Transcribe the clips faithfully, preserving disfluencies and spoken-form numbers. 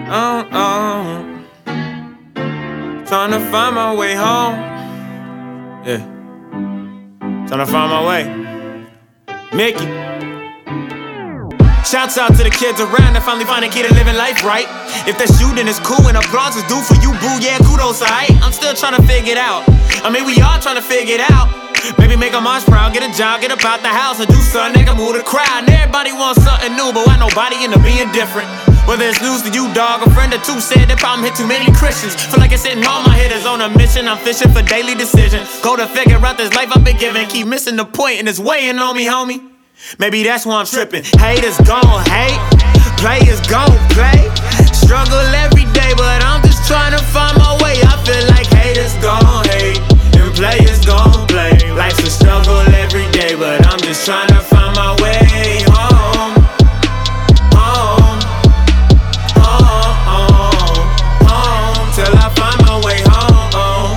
Oh, oh. Trying to find my way home. Yeah. Trying to find my way. Mickey. Shouts out to the kids around that finally find a key to living life right. If that shooting is cool and applause is due for you, boo, yeah, kudos, alright. I'm still trying to figure it out. I mean, we all trying to figure it out. Maybe make a moms proud, get a job, get up out the house, and do something that can move the crowd. And everybody wants something new, but why nobody into being different? Whether it's news to you, dog, a friend or two said that problem hit too many Christians. Feel like it's sitting all my hitters on a mission. I'm fishing for daily decisions. Go to figure out this life I've been given. Keep missing the point and it's weighing on me, homie. Maybe that's why I'm tripping. Haters gon' hate, players gon' play. Struggle every day, but I'm just trying to find my way. I feel like haters gon' hate and players gon' play. Life's a struggle every day, but I'm just trying to find my way home. Home, home, home, home, till I find my way home.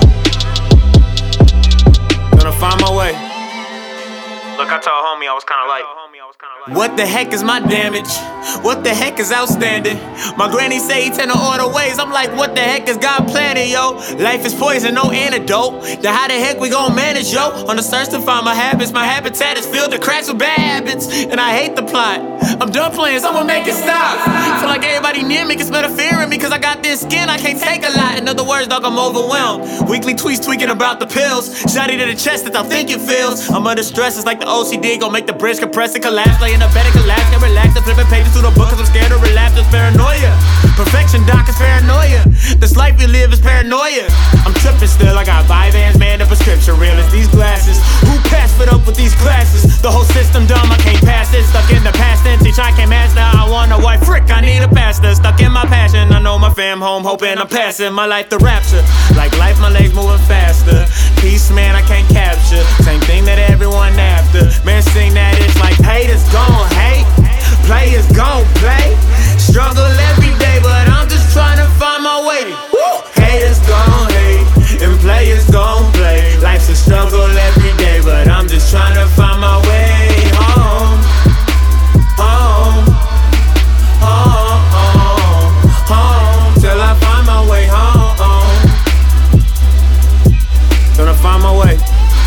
Gonna find my way. Look, I told homie I was kinda like, what the heck is my damage? What the heck is outstanding? My granny say he tend to order ways. I'm like, what the heck is God planning, yo? Life is poison, no antidote. Then how the heck we gon' manage, yo? On the search to find my habits, my habitat is filled to cracks with bad habits. And I hate the plot. I'm done playing, someone make it stop. Feel like everybody near me can smell the fear in me, cause I got this skin, I can't take a lot. In other words, dog, I'm overwhelmed. Weekly tweets tweaking about the pills. Shotty to the chest that I think it feels. I'm under stress, it's like the O C D gon' make the bridge compress and collapse. Lay in a bed and collapse, can't relax. I'm flipping pages through the book cause I'm scared to relapse. It's paranoia. Perfection, doc, is paranoia. This life we live is paranoia. I'm tripping still, I got Vyvanse, man, the prescription real as these glasses. Who passed it up with these classes? The whole system dumb, I can't pass it. Stuck in the past tense, each I can't master. I want a wife, frick, I need a pastor. Stuck in my passion, I know my fam home, hoping I'm passing my life to rapture. Like life, my legs moving faster. Peace, man, I can't capture. Same thing that everyone after. Man, sing that, it's like haters gon' hate, players gon' play. Struggle every day, but I'm just trying to find my way. Woo! Haters gon' hate, and players gon' play. Life's a struggle every day, but I'm just trying to find my way home. Home, home, home, home, till I find my way home. Gonna find my way.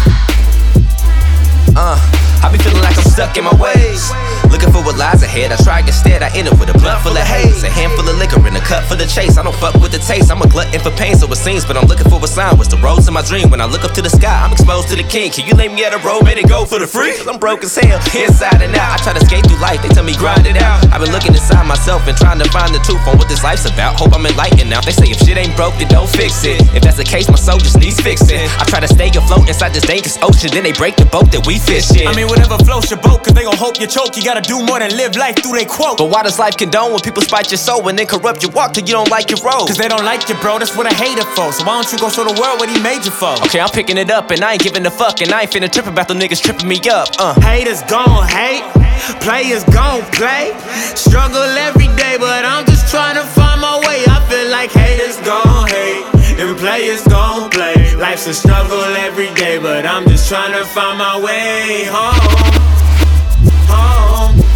Uh, I be feeling like I'm stuck in my ways. Looking for what lies ahead, I tried instead. I ended with a blunt full of haze, a handful of liquor and a cup for the chase. I don't fuck with the taste, I'm a glutton for pain, so it seems. But I'm looking for a sign, what's the roads to my dream? When I look up to the sky, I'm exposed to the king. Can you lay me at a road, made it go for the free? Cause I'm broke as hell, inside and out. I try to skate through life, they tell me grind it out. I've been looking inside myself and trying to find the truth on what this life's about. Hope I'm enlightened now. They say if shit ain't broke, then don't fix it. If that's the case, my soul just needs fixing. I try to stay afloat inside this dangerous ocean, then they break the boat that we fish in. I mean, whatever floats your boat, cause they gon' hope you choke. You gotta do more than live life through they quote. But why does life condone when people spite your soul and then corrupt your walk till you don't like your road? Cause they don't like you, bro, that's what I hate it for. So why don't you go show the world what he made you for? Okay, I'm picking it up and I ain't giving a fuck, and I ain't finna trip about the niggas tripping me up. Uh. Haters gon' hate, players gon' play. Struggle every day, but I'm just trying to find my way. I feel like haters gon' hate, and players gon' play. Life's a struggle every day, but I'm just trying to find my way home. Home.